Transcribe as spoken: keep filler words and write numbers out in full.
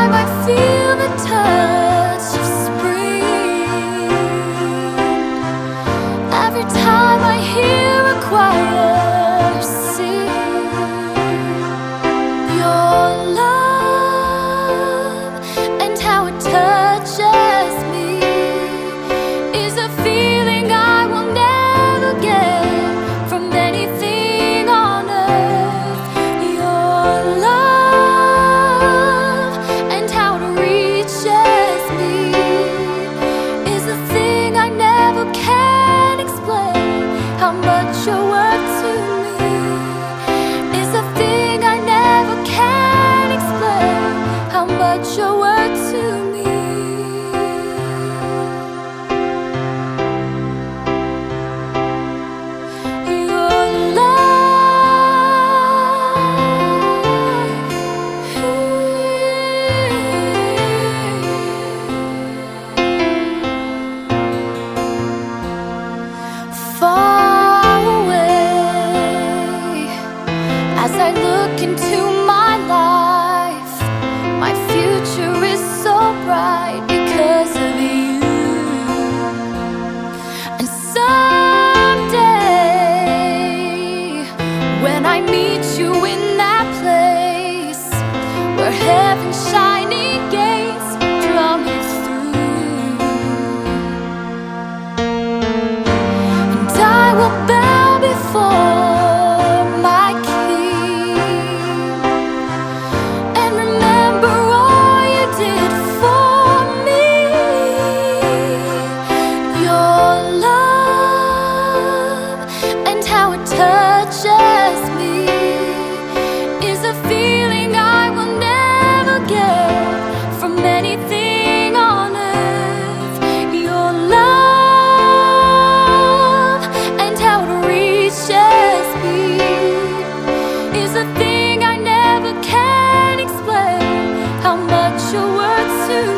I feel the touch of spring, every time I hear a choir sing your love, and how it touches me is a feeling I will never get from anything on earth. Your love and how it reaches me is a thing I never can explain. How much you're worth to me is a thing I never can explain. How much you're worth to me. Your love. Far away, as I look into my life, my future is so bright because of you. And someday, when I meet you in that place where heaven's shining gates draw me through, and I will bow before my King and remember all you did for me. Your love and how it touches me is a feeling I will never get from anything on earth. Your love and how it reaches me is a thing I never can explain. How much you're worth to